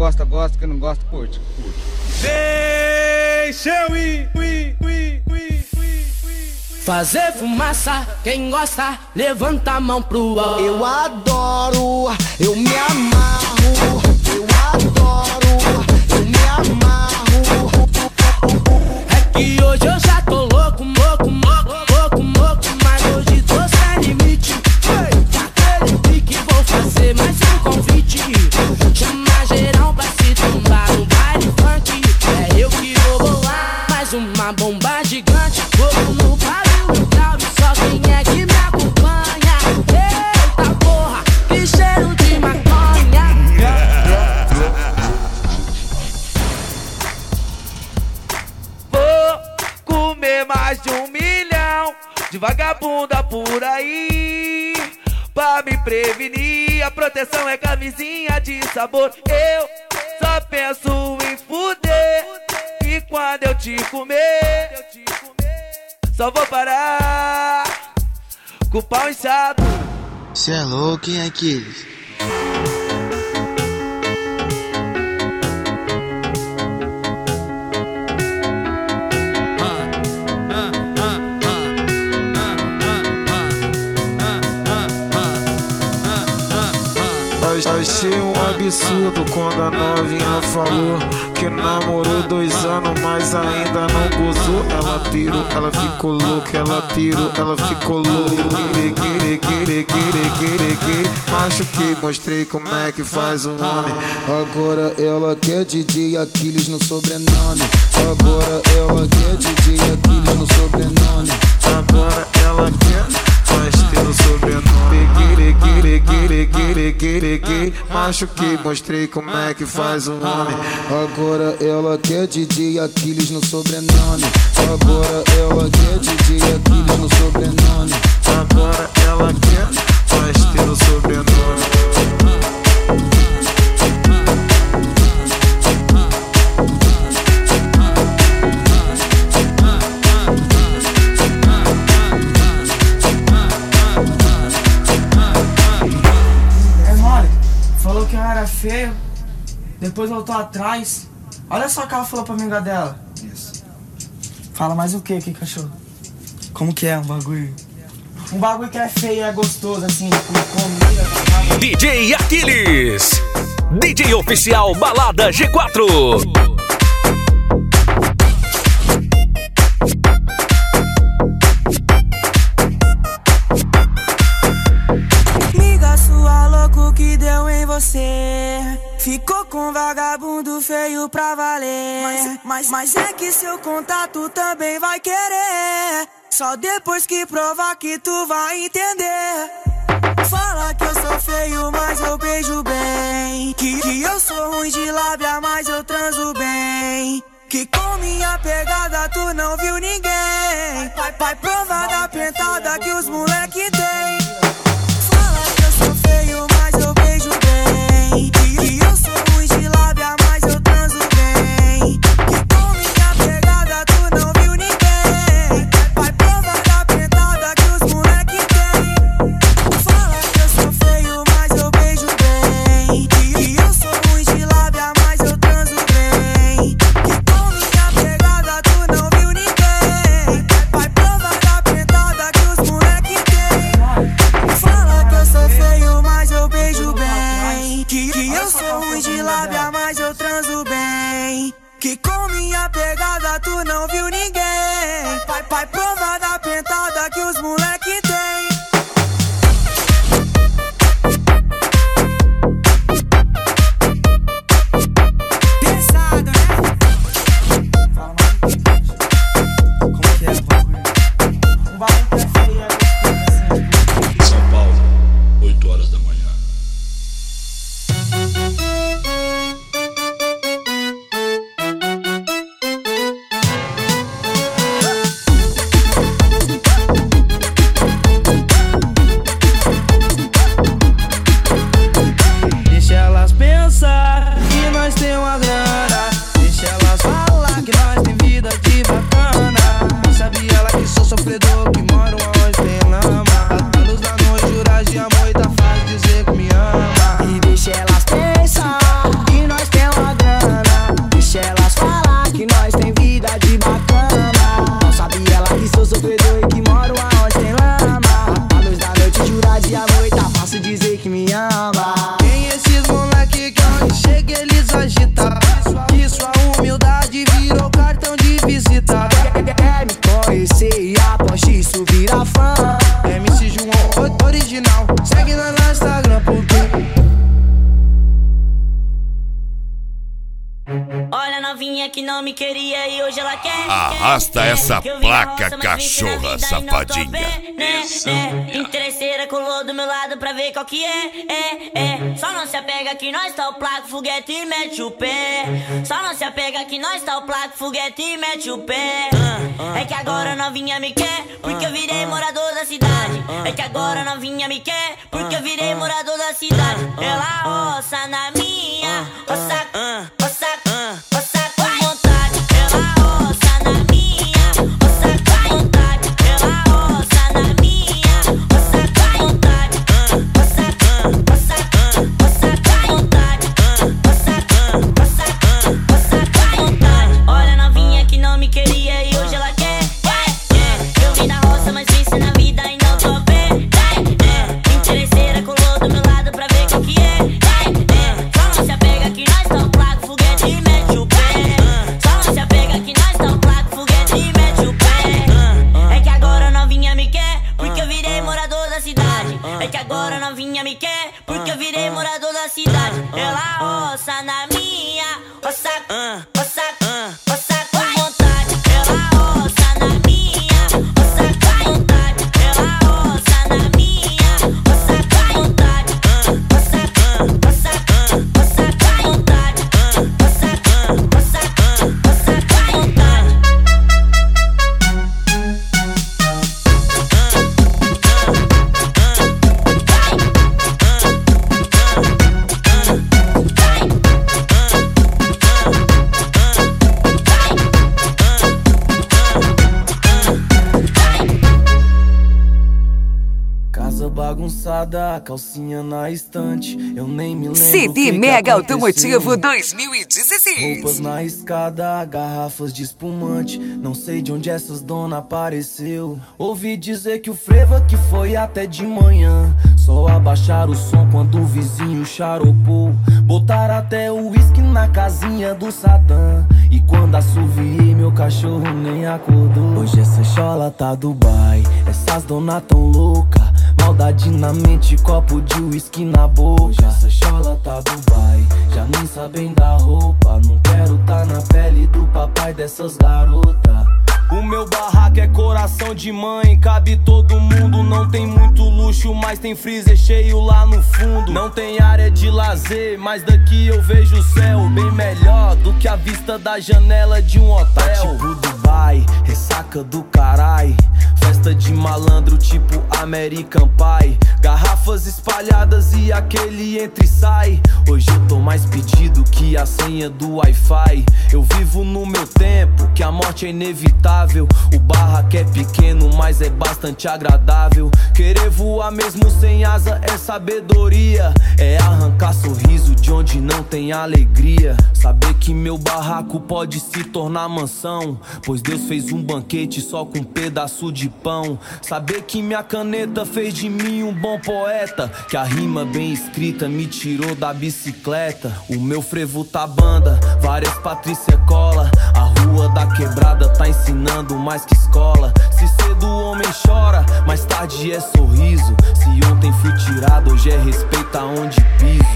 gosta, gosta, quem não gosta, curte. Deixa eu ir. Fazer fumaça, quem gosta, levanta a mão pro alto. Eu adoro, eu me amarro. Eu adoro, eu me amarro. É que hoje eu já tô louco, mas hoje tô sem limite. Aquele pique vou fazer mais um convite. Chama geral pra se tombar no baile funk. É eu que vou bolar mais uma bomba gigante. Fogo no barulho, só quem é que me acompanha. Eita porra, que cheiro de maconha. Vou comer mais de 1 milhão de vagabunda por aí. Pra me prevenir, a proteção é camisinha de sabor. Eu só penso em fuder. E quando eu te comer, só vou parar com o pau inchado. Cê é louco, hein, Aquiles? Achei um absurdo quando a novinha falou que namorou 2 anos, mas ainda não gozou. Ela pirou, ela ficou louca, ela pirou, ela ficou louca. Machuquei, mostrei como é que faz um homem. Agora ela quer DJ Aquiles no sobrenome. Agora ela quer DJ Aquiles no sobrenome. Agora ela quer mas ter o sobrenome. Machuquei, mostrei como é que faz um homem. Agora ela quer DJ Aquiles no sobrenome. Agora ela quer DJ Aquiles no sobrenome. Agora ela quer mas ter o sobrenome. Falou que eu era feio, depois voltou atrás. Olha só o que ela falou pra amiga dela. Isso. Fala mais o que, cachorro? Como que é um bagulho? Um bagulho que é feio e é gostoso, assim, com comida. DJ Aquiles, DJ oficial Balada G4. Que deu em você, ficou com vagabundo feio pra valer. Mas é que seu contato também vai querer, só depois que provar que tu vai entender. Fala que eu sou feio, mas eu beijo bem, que eu sou ruim de lábia, mas eu transo bem, que com minha pegada tu não viu ninguém. Vai provar da pentada que os moleque tem. Que eu sou ruim de lábia, mas eu transo bem, que com minha pegada tu não viu ninguém. Vai provar da pentada que os moleque tem. Fala que eu sou feio, mas eu beijo bem, que eu sou ruim de lábia, mas eu transo bem, que com minha pegada tu não viu ninguém. Vai provar da pentada que os moleque tem. Fala que eu sou feio, mas eu beijo bem, que eu sou ruim de lábia, mas eu transo bem, que com minha pegada tu não viu ninguém. Vai provar da pentada que os moleque tem. Pesado, né? Como que é o bagulho? O bagulho que é feio, é São Paulo, 8 horas da manhã. novinha que não me queria e hoje ela quer. Arrasta essa Que eu vim da placa, roça, mas vive na cachorra vida e não tô safadinha. bem, né? Interesseira colou do meu lado pra ver qual que é. Só não se apega que nós tá o placo, foguete e mete o pé. Só não se apega que nós tá o placo, foguete e mete o pé. É que agora novinha me quer, porque eu virei morador da cidade. É que agora novinha me quer, porque eu virei morador da cidade. Ela roça na minha, roça com vontade. Ela roça na minha, roça com vontade. Ela roça na minha, roça com vontade. Roça com vontade. Roça com vontade. Olha a novinha que não me queria e hoje ela quer. Eu vim da roça, mas venci na vida e não tô bem. Interesseira colou do meu lado pra ver qual que é. Só não se apega que nós tá o placo, foguete e mete o pé. Só não se apega que nós tá o placo, foguete e mete o pé. É que agora novinha me quer, porque eu virei morador da cidade. É que agora novinha me quer, porque eu virei morador da cidade. Ela roça na minha, roça com vontade. Ela roça na minha, roça com vontade. Ela roça na minha, roça com vontade. Roça com vontade. Roça com vontade. Casa bagunçada, calcinha na estante. Eu nem me lembro. CD o que Mega aconteceu. Automotivo 2016. Roupas na escada, garrafas de espumante. Não sei de onde essas dona apareceu. Ouvi dizer que o frevo que foi até de manhã. Só abaixar o som quando o vizinho charopou. Botar até o uísque na casinha do Saddam. E quando assoviei, meu cachorro nem acordou. Hoje essa chola tá Dubai, essas dona tão louca. Maldade na mente, copo de uísque na boca. Hoje essa chola tá Dubai, já nem sabem da roupa. Não quero tá na pele do papai dessas garotas. O meu barraco é coração de mãe, cabe todo mundo. Não tem muito luxo, mas tem freezer cheio lá no fundo. Não tem área de lazer, mas daqui eu vejo o céu bem melhor do que a vista da janela de um hotel. Tá tipo Dubai, ressaca do carai. Festa de malandro tipo American Pie. Garrafas espalhadas e aquele entra e sai. Hoje eu tô mais pedido que a senha do Wi-Fi. Eu vivo no meu tempo, que a morte é inevitável. O barraco é pequeno, mas é bastante agradável. Querer voar mesmo sem asa é sabedoria. É arrancar sorriso de onde não tem alegria. Saber que meu barraco pode se tornar mansão, pois Deus fez um banquete só com um pedaço de pão. Saber que minha caneta fez de mim um bom poeta, que a rima bem escrita me tirou da bicicleta. O meu frevo tá banda, várias Patrícia cola. A rua da quebrada tá ensinando mais que escola. Se cedo o homem chora, mais tarde é sorriso. Se ontem fui tirado, hoje é respeito aonde piso.